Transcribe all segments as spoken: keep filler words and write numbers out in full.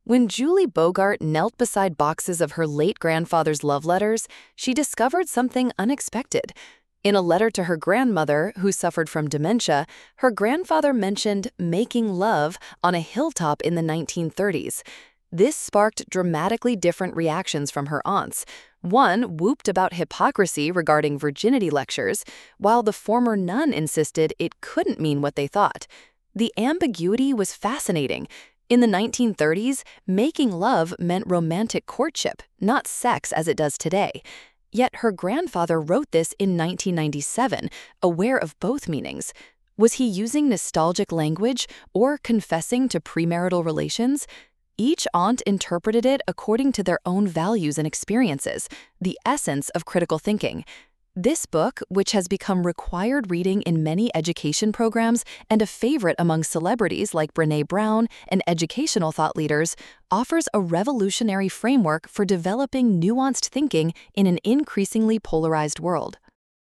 When Julie Bogart knelt beside boxes of her late grandfather's love letters, she discovered something unexpected. In a letter to her grandmother, who suffered from dementia, her grandfather mentioned making love on a hilltop in the nineteen thirties. This sparked dramatically different reactions from her aunts. One whooped about hypocrisy regarding virginity lectures, while the former nun insisted it couldn't mean what they thought. The ambiguity was fascinating. In the nineteen thirties, making love meant romantic courtship, not sex as it does today. Yet her grandfather wrote this in nineteen ninety-seven, aware of both meanings. Was he using nostalgic language or confessing to premarital relations? Each aunt interpreted it according to their own values and experiences, the essence of critical thinking. This book, which has become required reading in many education programs and a favorite among celebrities like Brené Brown and educational thought leaders, offers a revolutionary framework for developing nuanced thinking in an increasingly polarized world.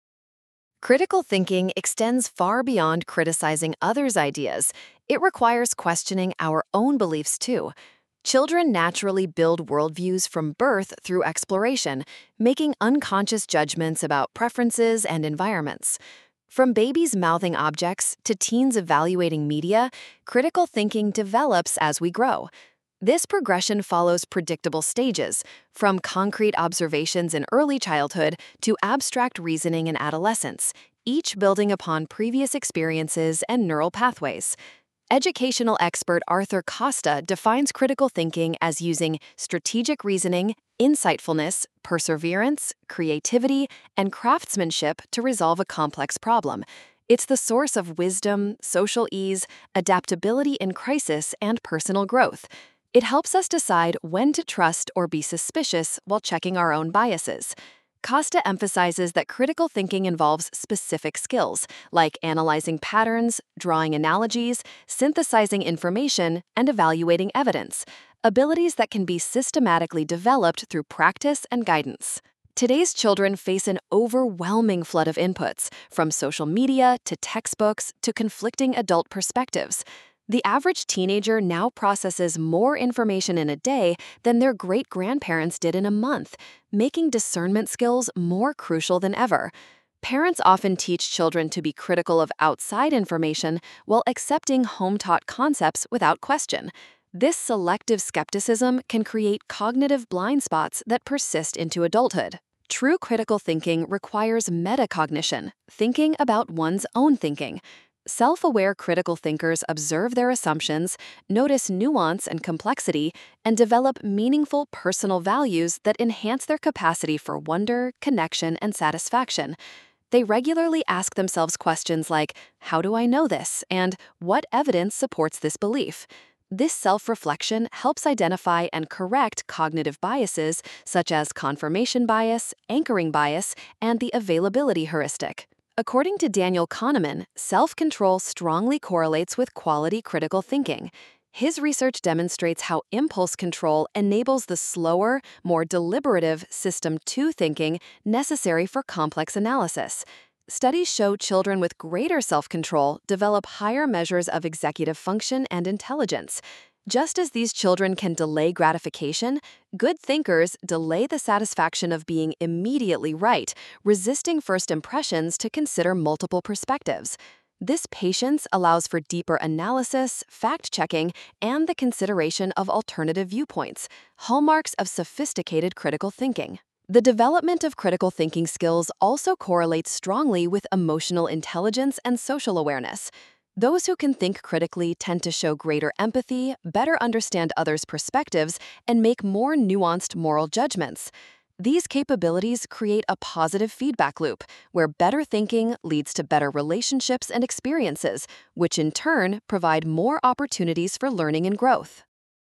Critical thinking extends far beyond criticizing others' ideas. It requires questioning our own beliefs too. Children naturally build worldviews from birth through exploration, making unconscious judgments about preferences and environments. From babies mouthing objects to teens evaluating media, critical thinking develops as we grow. This progression follows predictable stages, from concrete observations in early childhood to abstract reasoning in adolescence, each building upon previous experiences and neural pathways. Educational expert Arthur Costa defines critical thinking as using strategic reasoning, insightfulness, perseverance, creativity, and craftsmanship to resolve a complex problem. It's the source of wisdom, social ease, adaptability in crisis, and personal growth. It helps us decide when to trust or be suspicious while checking our own biases. Costa emphasizes that critical thinking involves specific skills, like analyzing patterns, drawing analogies, synthesizing information, and evaluating evidence, abilities that can be systematically developed through practice and guidance. Today's children face an overwhelming flood of inputs, from social media to textbooks to conflicting adult perspectives. The average teenager now processes more information in a day than their great-grandparents did in a month, making discernment skills more crucial than ever. Parents often teach children to be critical of outside information while accepting home-taught concepts without question. This selective skepticism can create cognitive blind spots that persist into adulthood. True critical thinking requires metacognition, thinking about one's own thinking. Self-aware critical thinkers observe their assumptions, notice nuance and complexity, and develop meaningful personal values that enhance their capacity for wonder, connection, and satisfaction. They regularly ask themselves questions like, "How do I know this?" and "What evidence supports this belief?" This self-reflection helps identify and correct cognitive biases such as confirmation bias, anchoring bias, and the availability heuristic. According to Daniel Kahneman, self-control strongly correlates with quality critical thinking. His research demonstrates how impulse control enables the slower, more deliberative System two thinking necessary for complex analysis. Studies show children with greater self-control develop higher measures of executive function and intelligence. Just as these children can delay gratification, good thinkers delay the satisfaction of being immediately right, resisting first impressions to consider multiple perspectives. This patience allows for deeper analysis, fact-checking, and the consideration of alternative viewpoints, hallmarks of sophisticated critical thinking. The development of critical thinking skills also correlates strongly with emotional intelligence and social awareness. Those who can think critically tend to show greater empathy, better understand others' perspectives, and make more nuanced moral judgments. These capabilities create a positive feedback loop, where better thinking leads to better relationships and experiences, which in turn provide more opportunities for learning and growth.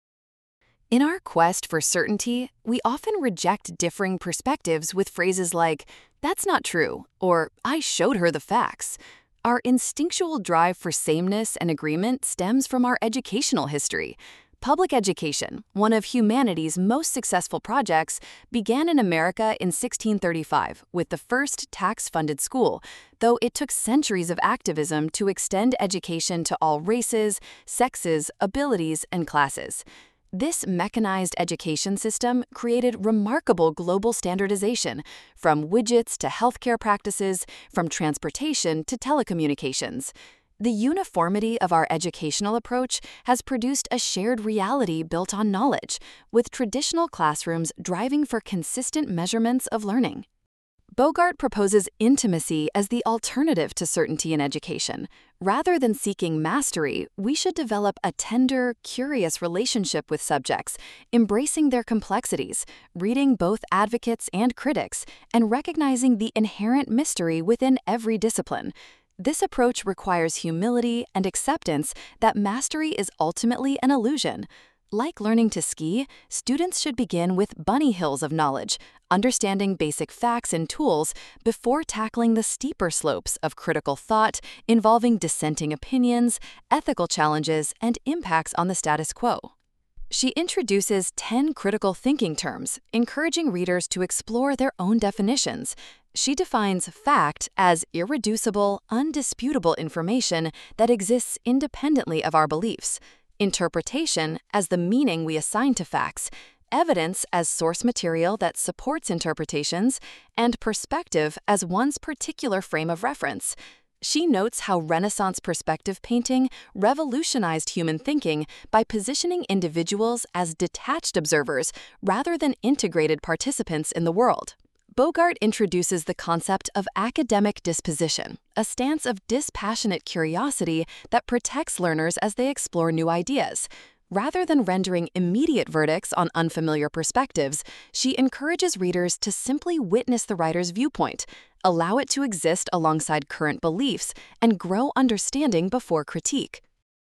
In our quest for certainty, we often reject differing perspectives with phrases like, "That's not true," or "I showed her the facts." Our instinctual drive for sameness and agreement stems from our educational history. Public education, one of humanity's most successful projects, began in America in sixteen thirty-five with the first tax-funded school, though it took centuries of activism to extend education to all races, sexes, abilities, and classes. This mechanized education system created remarkable global standardization, from widgets to healthcare practices, from transportation to telecommunications. The uniformity of our educational approach has produced a shared reality built on knowledge, with traditional classrooms driving for consistent measurements of learning. Bogart proposes intimacy as the alternative to certainty in education. Rather than seeking mastery, we should develop a tender, curious relationship with subjects, embracing their complexities, reading both advocates and critics, and recognizing the inherent mystery within every discipline. This approach requires humility and acceptance that mastery is ultimately an illusion. Like learning to ski, students should begin with bunny hills of knowledge, understanding basic facts and tools before tackling the steeper slopes of critical thought involving dissenting opinions, ethical challenges, and impacts on the status quo. She introduces ten critical thinking terms, encouraging readers to explore their own definitions. She defines fact as irreducible, undisputable information that exists independently of our beliefs, interpretation as the meaning we assign to facts, evidence as source material that supports interpretations, and perspective as one's particular frame of reference. She notes how Renaissance perspective painting revolutionized human thinking by positioning individuals as detached observers rather than integrated participants in the world. Bogart introduces the concept of academic disposition, a stance of dispassionate curiosity that protects learners as they explore new ideas. Rather than rendering immediate verdicts on unfamiliar perspectives, she encourages readers to simply witness the writer's viewpoint, allow it to exist alongside current beliefs, and grow understanding before critique.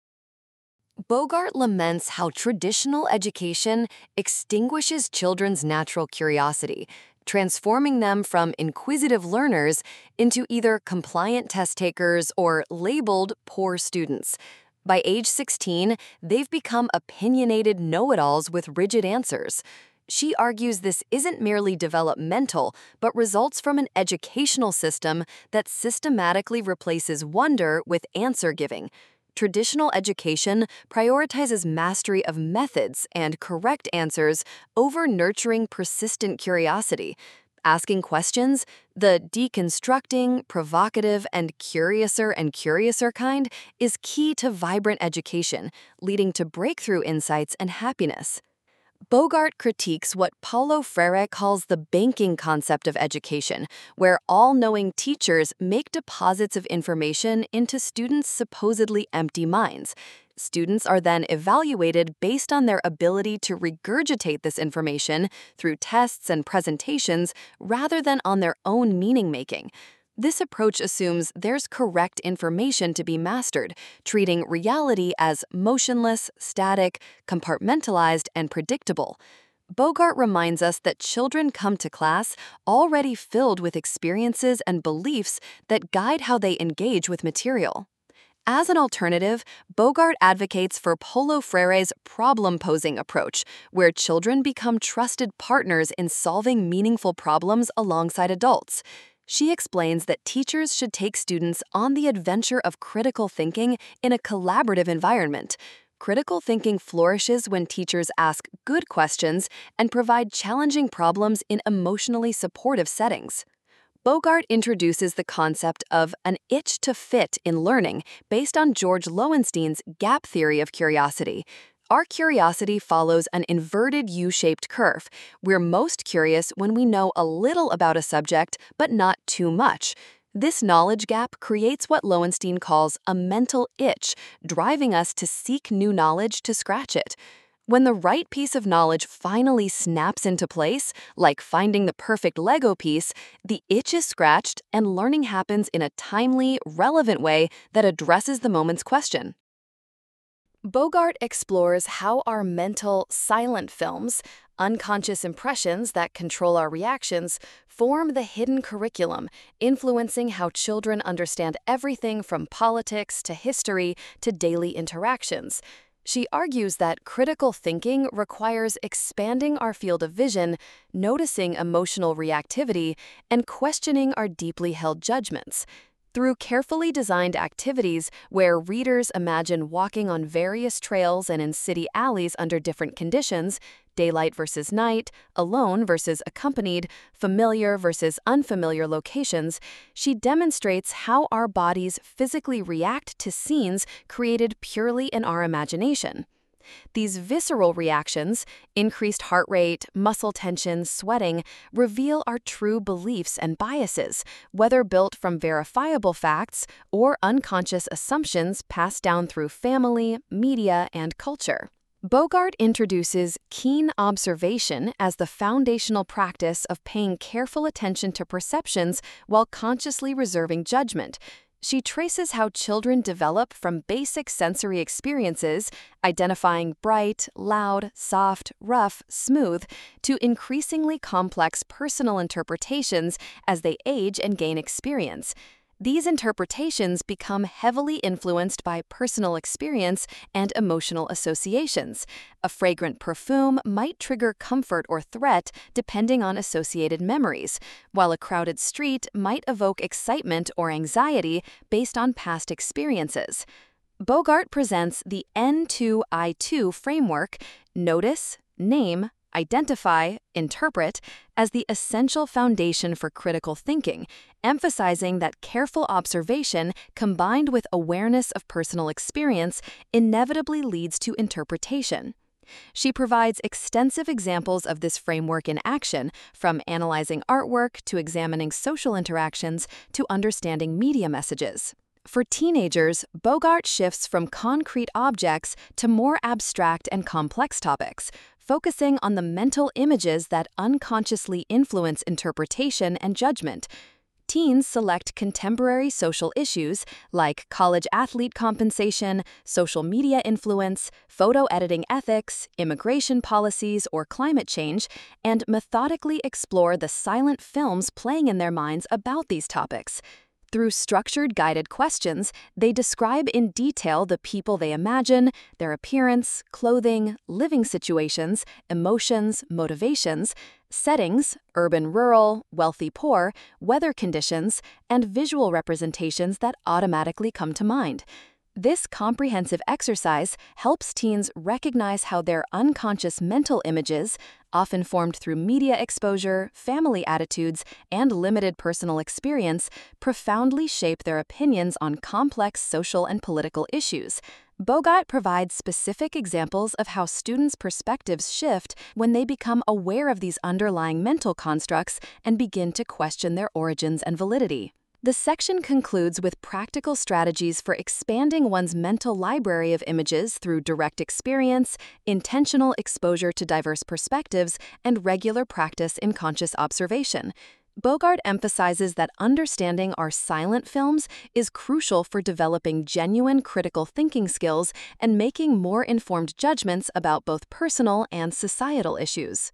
Bogart laments how traditional education extinguishes children's natural curiosity, transforming them from inquisitive learners into either compliant test takers or labeled poor students. By age sixteen, they've become opinionated know-it-alls with rigid answers. She argues this isn't merely developmental, but results from an educational system that systematically replaces wonder with answer-giving. Traditional education prioritizes mastery of methods and correct answers over nurturing persistent curiosity. Asking questions, the deconstructing, provocative, and curiouser and curiouser kind, is key to vibrant education, leading to breakthrough insights and happiness. Bogart critiques what Paulo Freire calls the banking concept of education, where all-knowing teachers make deposits of information into students' supposedly empty minds. Students are then evaluated based on their ability to regurgitate this information through tests and presentations rather than on their own meaning-making. This approach assumes there's correct information to be mastered, treating reality as motionless, static, compartmentalized, and predictable. Bogart reminds us that children come to class already filled with experiences and beliefs that guide how they engage with material. As an alternative, Bogart advocates for Paulo Freire's problem-posing approach, where children become trusted partners in solving meaningful problems alongside adults. She explains that teachers should take students on the adventure of critical thinking in a collaborative environment. Critical thinking flourishes when teachers ask good questions and provide challenging problems in emotionally supportive settings. Bogart introduces the concept of an itch to fit in learning based on George Loewenstein's gap theory of curiosity. Our curiosity follows an inverted U-shaped curve. We're most curious when we know a little about a subject, but not too much. This knowledge gap creates what Lowenstein calls a mental itch, driving us to seek new knowledge to scratch it. When the right piece of knowledge finally snaps into place, like finding the perfect Lego piece, the itch is scratched and learning happens in a timely, relevant way that addresses the moment's question. Bogart explores how our mental, silent films, unconscious impressions that control our reactions, form the hidden curriculum, influencing how children understand everything from politics to history to daily interactions. She argues that critical thinking requires expanding our field of vision, noticing emotional reactivity, and questioning our deeply held judgments. Through carefully designed activities where readers imagine walking on various trails and in city alleys under different conditions, daylight versus night, alone versus accompanied, familiar versus unfamiliar locations, she demonstrates how our bodies physically react to scenes created purely in our imagination. These visceral reactions, increased heart rate, muscle tension, sweating, reveal our true beliefs and biases, whether built from verifiable facts or unconscious assumptions passed down through family, media, and culture. Bogart introduces keen observation as the foundational practice of paying careful attention to perceptions while consciously reserving judgment. She traces how children develop from basic sensory experiences, identifying bright, loud, soft, rough, smooth, to increasingly complex personal interpretations as they age and gain experience. These interpretations become heavily influenced by personal experience and emotional associations. A fragrant perfume might trigger comfort or threat depending on associated memories, while a crowded street might evoke excitement or anxiety based on past experiences. Bogart presents the N two I two framework, notice, name, identify, interpret, as the essential foundation for critical thinking, emphasizing that careful observation combined with awareness of personal experience inevitably leads to interpretation. She provides extensive examples of this framework in action, from analyzing artwork to examining social interactions to understanding media messages. For teenagers, Bogart shifts from concrete objects to more abstract and complex topics, focusing on the mental images that unconsciously influence interpretation and judgment. Teens select contemporary social issues like college athlete compensation, social media influence, photo editing ethics, immigration policies, or climate change, and methodically explore the silent films playing in their minds about these topics. Through structured guided questions, they describe in detail the people they imagine, their appearance, clothing, living situations, emotions, motivations, settings, urban-rural, wealthy-poor, weather conditions, and visual representations that automatically come to mind. This comprehensive exercise helps teens recognize how their unconscious mental images, often formed through media exposure, family attitudes, and limited personal experience, profoundly shape their opinions on complex social and political issues. Bogart provides specific examples of how students' perspectives shift when they become aware of these underlying mental constructs and begin to question their origins and validity. The section concludes with practical strategies for expanding one's mental library of images through direct experience, intentional exposure to diverse perspectives, and regular practice in conscious observation. Bogart emphasizes that understanding our silent films is crucial for developing genuine critical thinking skills and making more informed judgments about both personal and societal issues.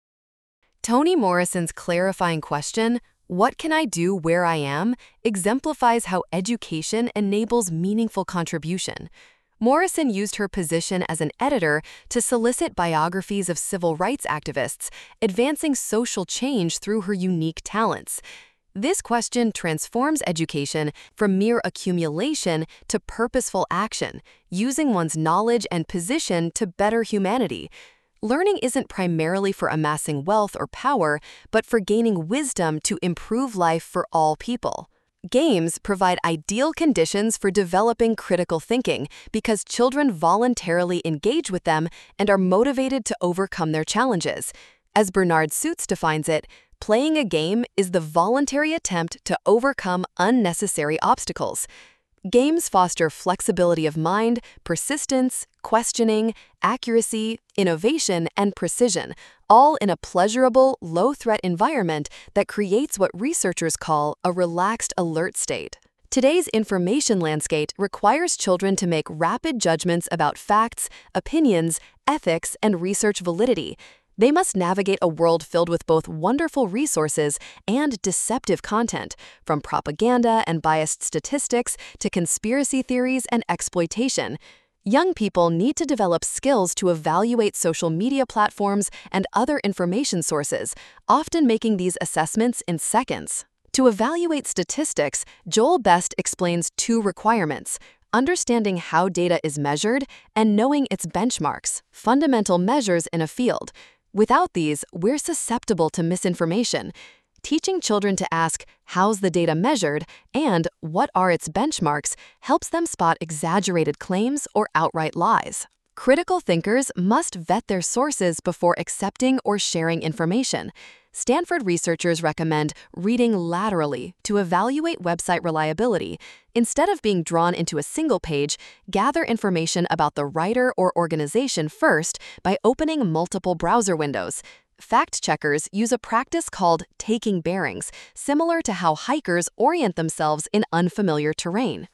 Toni Morrison's clarifying question, "What can I do where I am?" exemplifies how education enables meaningful contribution. Morrison used her position as an editor to solicit biographies of civil rights activists, advancing social change through her unique talents. This question transforms education from mere accumulation to purposeful action, using one's knowledge and position to better humanity. Learning isn't primarily for amassing wealth or power, but for gaining wisdom to improve life for all people. Games provide ideal conditions for developing critical thinking because children voluntarily engage with them and are motivated to overcome their challenges. As Bernard Suits defines it, playing a game is the voluntary attempt to overcome unnecessary obstacles. Games foster flexibility of mind, persistence, questioning, accuracy, innovation, and precision, all in a pleasurable, low-threat environment that creates what researchers call a relaxed alert state. Today's information landscape requires children to make rapid judgments about facts, opinions, ethics, and research validity. They must navigate a world filled with both wonderful resources and deceptive content, from propaganda and biased statistics to conspiracy theories and exploitation. Young people need to develop skills to evaluate social media platforms and other information sources, often making these assessments in seconds. To evaluate statistics, Joel Best explains two requirements: understanding how data is measured and knowing its benchmarks, fundamental measures in a field. Without these, we're susceptible to misinformation. Teaching children to ask, how's the data measured, and what are its benchmarks, helps them spot exaggerated claims or outright lies. Critical thinkers must vet their sources before accepting or sharing information. Stanford researchers recommend reading laterally to evaluate website reliability. Instead of being drawn into a single page, gather information about the writer or organization first by opening multiple browser windows. Fact checkers use a practice called taking bearings, similar to how hikers orient themselves in unfamiliar terrain.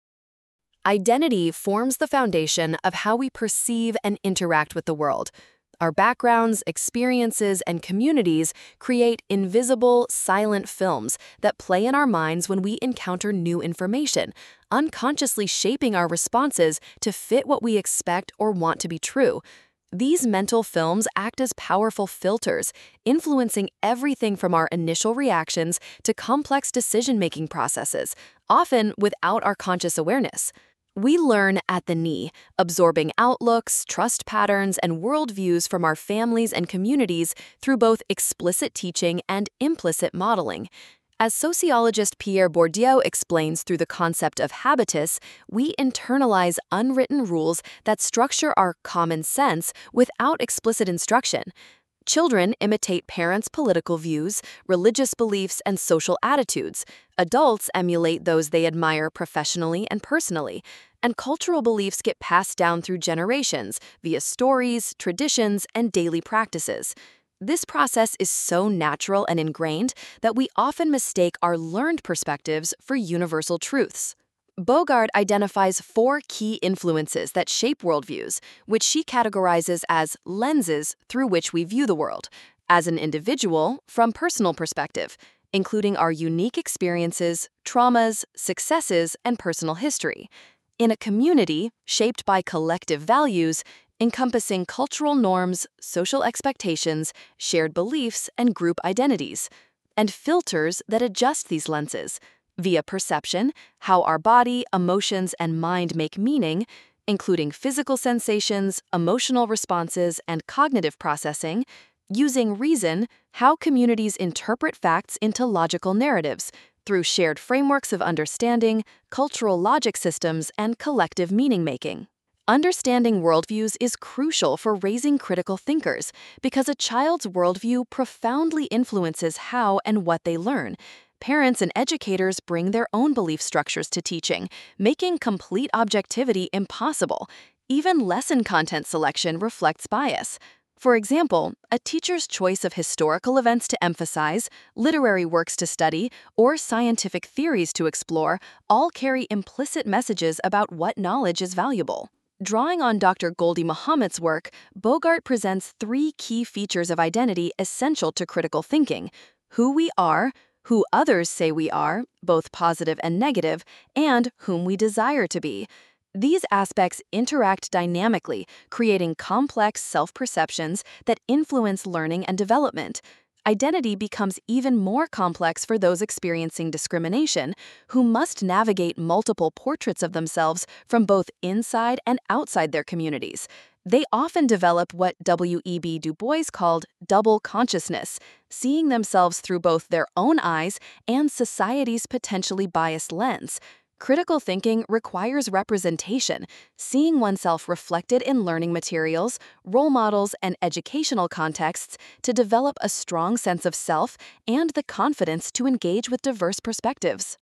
Identity forms the foundation of how we perceive and interact with the world. Our backgrounds, experiences, and communities create invisible, silent films that play in our minds when we encounter new information, unconsciously shaping our responses to fit what we expect or want to be true. These mental films act as powerful filters, influencing everything from our initial reactions to complex decision-making processes, often without our conscious awareness. We learn at the knee, absorbing outlooks, trust patterns, and worldviews from our families and communities through both explicit teaching and implicit modeling. As sociologist Pierre Bourdieu explains through the concept of habitus, we internalize unwritten rules that structure our common sense without explicit instruction. Children imitate parents' political views, religious beliefs, and social attitudes. Adults emulate those they admire professionally and personally. And cultural beliefs get passed down through generations via stories, traditions, and daily practices. This process is so natural and ingrained that we often mistake our learned perspectives for universal truths. Bogart identifies four key influences that shape worldviews, which she categorizes as lenses through which we view the world, as an individual, from personal perspective, including our unique experiences, traumas, successes, and personal history; in a community, shaped by collective values, encompassing cultural norms, social expectations, shared beliefs, and group identities; and filters that adjust these lenses via perception, how our body, emotions, and mind make meaning, including physical sensations, emotional responses, and cognitive processing; using reason, how communities interpret facts into logical narratives, through shared frameworks of understanding, cultural logic systems, and collective meaning-making. Understanding worldviews is crucial for raising critical thinkers because a child's worldview profoundly influences how and what they learn. Parents and educators bring their own belief structures to teaching, making complete objectivity impossible. Even lesson content selection reflects bias. For example, a teacher's choice of historical events to emphasize, literary works to study, or scientific theories to explore all carry implicit messages about what knowledge is valuable. Drawing on Doctor Gholdy Muhammad's work, Bogart presents three key features of identity essential to critical thinking: who we are, who others say we are, both positive and negative, and whom we desire to be. These aspects interact dynamically, creating complex self-perceptions that influence learning and development. Identity becomes even more complex for those experiencing discrimination, who must navigate multiple portraits of themselves from both inside and outside their communities. They often develop what W E B Du Bois called double consciousness, seeing themselves through both their own eyes and society's potentially biased lens. Critical thinking requires representation, seeing oneself reflected in learning materials, role models, and educational contexts to develop a strong sense of self and the confidence to engage with diverse perspectives.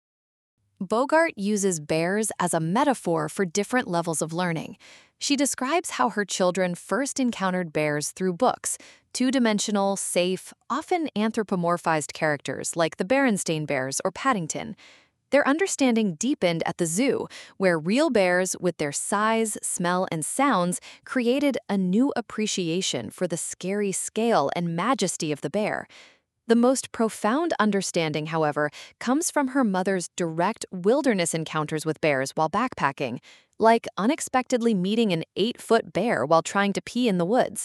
Bogart uses bears as a metaphor for different levels of learning. She describes how her children first encountered bears through books, two-dimensional, safe, often anthropomorphized characters like the Berenstain Bears or Paddington. Their understanding deepened at the zoo, where real bears, with their size, smell, and sounds, created a new appreciation for the scary scale and majesty of the bear. The most profound understanding, however, comes from her mother's direct wilderness encounters with bears while backpacking, like unexpectedly meeting an eight-foot bear while trying to pee in the woods.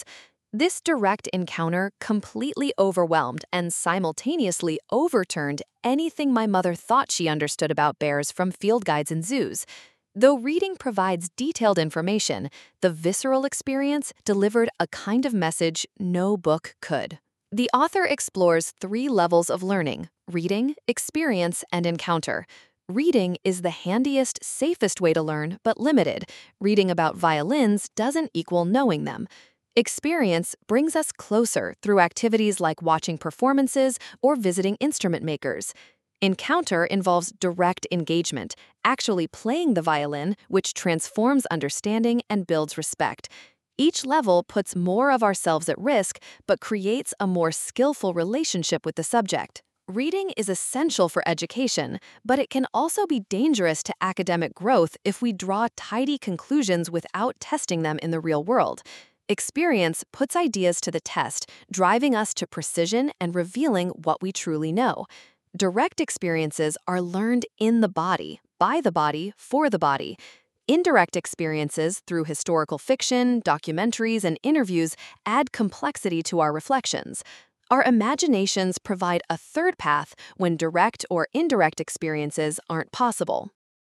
This direct encounter completely overwhelmed and simultaneously overturned anything my mother thought she understood about bears from field guides and zoos. Though reading provides detailed information, the visceral experience delivered a kind of message no book could. The author explores three levels of learning: reading, experience, and encounter. Reading is the handiest, safest way to learn, but limited. Reading about violins doesn't equal knowing them. Experience brings us closer through activities like watching performances or visiting instrument makers. Encounter involves direct engagement, actually playing the violin, which transforms understanding and builds respect. Each level puts more of ourselves at risk, but creates a more skillful relationship with the subject. Reading is essential for education, but it can also be dangerous to academic growth if we draw tidy conclusions without testing them in the real world. Experience puts ideas to the test, driving us to precision and revealing what we truly know. Direct experiences are learned in the body, by the body, for the body. Indirect experiences through historical fiction, documentaries, and interviews add complexity to our reflections. Our imaginations provide a third path when direct or indirect experiences aren't possible.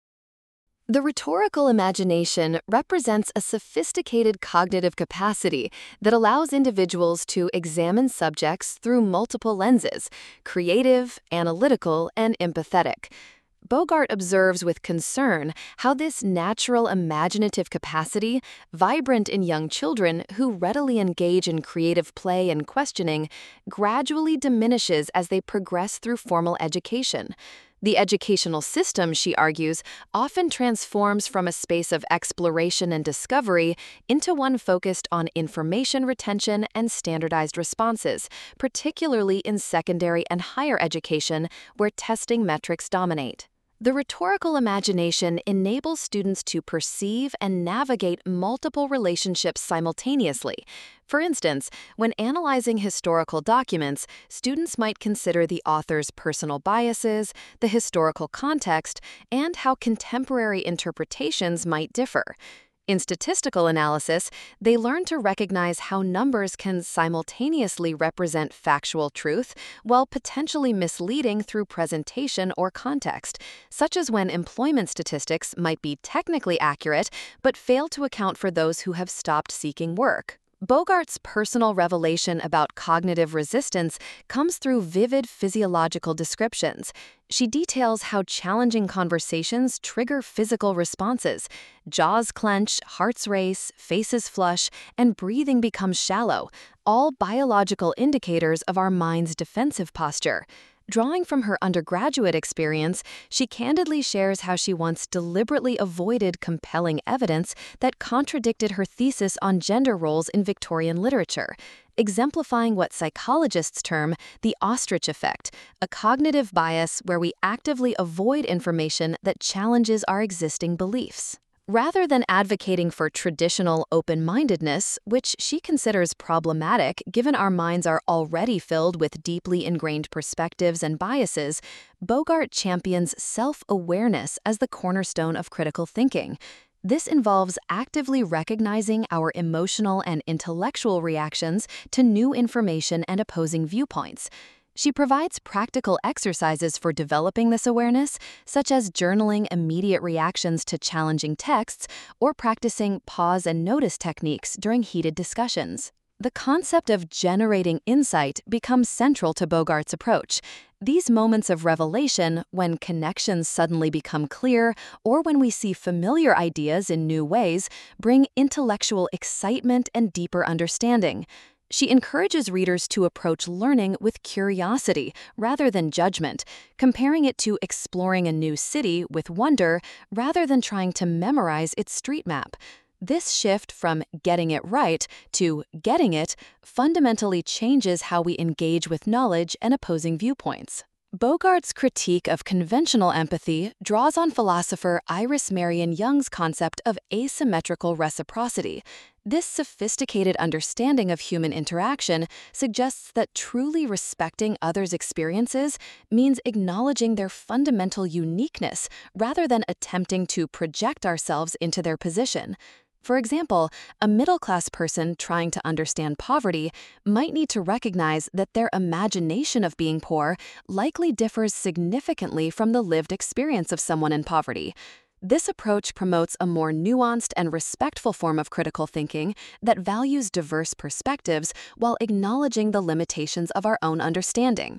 The rhetorical imagination represents a sophisticated cognitive capacity that allows individuals to examine subjects through multiple lenses: creative, analytical, and empathetic. Bogart observes with concern how this natural imaginative capacity, vibrant in young children who readily engage in creative play and questioning, gradually diminishes as they progress through formal education. The educational system, she argues, often transforms from a space of exploration and discovery into one focused on information retention and standardized responses, particularly in secondary and higher education, where testing metrics dominate. The rhetorical imagination enables students to perceive and navigate multiple relationships simultaneously. For instance, when analyzing historical documents, students might consider the author's personal biases, the historical context, and how contemporary interpretations might differ. In statistical analysis, they learn to recognize how numbers can simultaneously represent factual truth while potentially misleading through presentation or context, such as when employment statistics might be technically accurate but fail to account for those who have stopped seeking work. Bogart's personal revelation about cognitive resistance comes through vivid physiological descriptions. She details how challenging conversations trigger physical responses. Jaws clench, hearts race, faces flush, and breathing becomes shallow, all biological indicators of our mind's defensive posture. Drawing from her undergraduate experience, she candidly shares how she once deliberately avoided compelling evidence that contradicted her thesis on gender roles in Victorian literature, exemplifying what psychologists term the ostrich effect, a cognitive bias where we actively avoid information that challenges our existing beliefs. Rather than advocating for traditional open-mindedness, which she considers problematic given our minds are already filled with deeply ingrained perspectives and biases, Bogart champions self-awareness as the cornerstone of critical thinking. This involves actively recognizing our emotional and intellectual reactions to new information and opposing viewpoints. She provides practical exercises for developing this awareness, such as journaling immediate reactions to challenging texts or practicing pause and notice techniques during heated discussions. The concept of generating insight becomes central to Bogart's approach. These moments of revelation, when connections suddenly become clear or when we see familiar ideas in new ways, bring intellectual excitement and deeper understanding. She encourages readers to approach learning with curiosity rather than judgment, comparing it to exploring a new city with wonder rather than trying to memorize its street map. This shift from getting it right to getting it fundamentally changes how we engage with knowledge and opposing viewpoints. Bogart's critique of conventional empathy draws on philosopher Iris Marion Young's concept of asymmetrical reciprocity. This sophisticated understanding of human interaction suggests that truly respecting others' experiences means acknowledging their fundamental uniqueness rather than attempting to project ourselves into their position. For example, a middle-class person trying to understand poverty might need to recognize that their imagination of being poor likely differs significantly from the lived experience of someone in poverty. This approach promotes a more nuanced and respectful form of critical thinking that values diverse perspectives while acknowledging the limitations of our own understanding.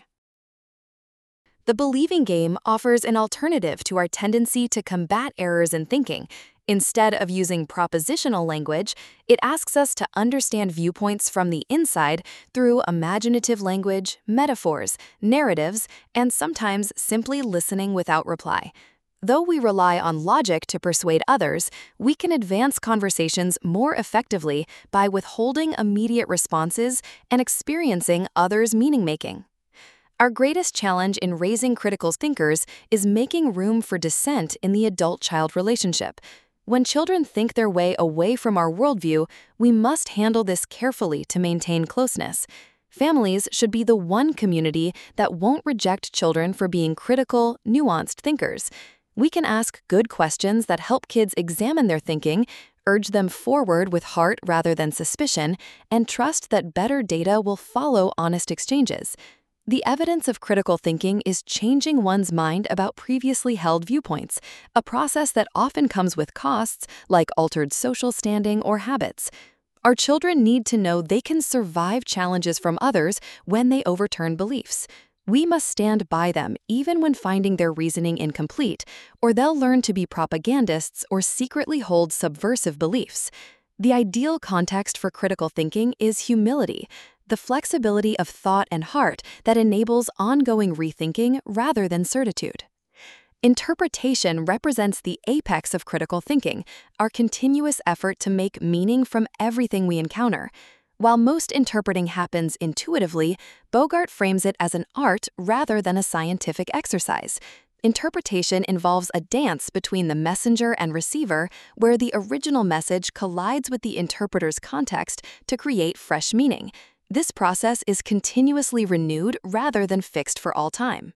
The believing game offers an alternative to our tendency to combat errors in thinking. Instead of using propositional language, it asks us to understand viewpoints from the inside through imaginative language, metaphors, narratives, and sometimes simply listening without reply. Though we rely on logic to persuade others, we can advance conversations more effectively by withholding immediate responses and experiencing others' meaning-making. Our greatest challenge in raising critical thinkers is making room for dissent in the adult-child relationship. When children think their way away from our worldview, we must handle this carefully to maintain closeness. Families should be the one community that won't reject children for being critical, nuanced thinkers. We can ask good questions that help kids examine their thinking, urge them forward with heart rather than suspicion, and trust that better data will follow honest exchanges. The evidence of critical thinking is changing one's mind about previously held viewpoints, a process that often comes with costs like altered social standing or habits. Our children need to know they can survive challenges from others when they overturn beliefs. We must stand by them even when finding their reasoning incomplete, or they'll learn to be propagandists or secretly hold subversive beliefs. The ideal context for critical thinking is humility, the flexibility of thought and heart that enables ongoing rethinking rather than certitude. Interpretation represents the apex of critical thinking, our continuous effort to make meaning from everything we encounter. While most interpreting happens intuitively, Bogart frames it as an art rather than a scientific exercise. Interpretation involves a dance between the messenger and receiver, where the original message collides with the interpreter's context to create fresh meaning. This process is continuously renewed rather than fixed for all time.